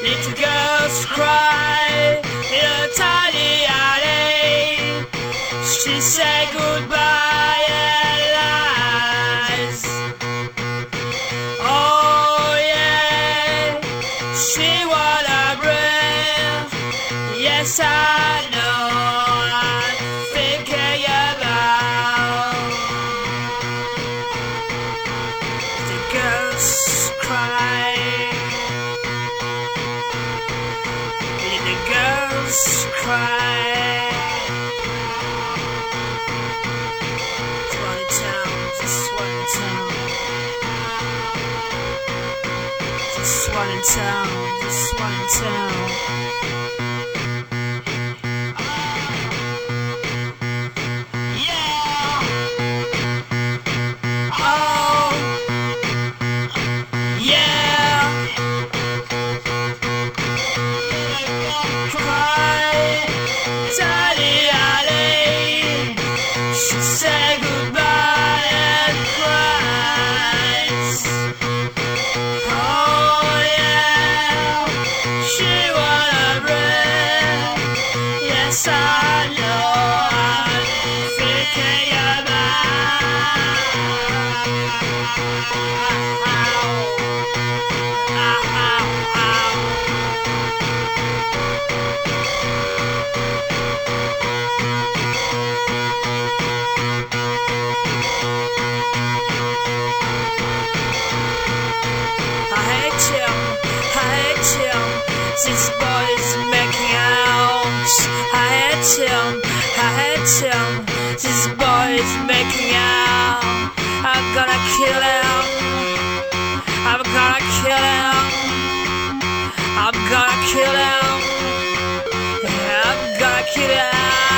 Little girls cry in a tiny alley. She said goodbye and lies. Oh yeah, she wanna bring. Yes, I know. I'm thinking about the girls cry. The girls cry. Just one in town. Just one in town. Just one in town. Yes, I know I'm thinking I hate him, this boy's making out. I hate him, this boy's making out. I'm gonna kill him, I'm gonna kill him, I'm gonna kill him, I'm gonna kill him.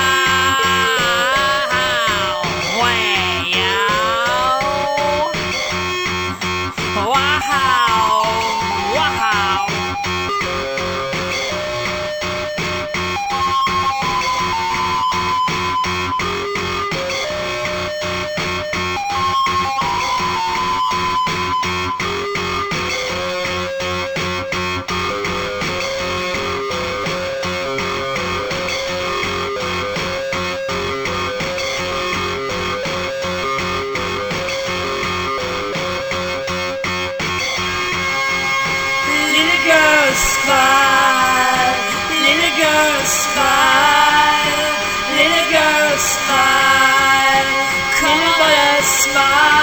Little girls cry, little girls cry, come on, smile.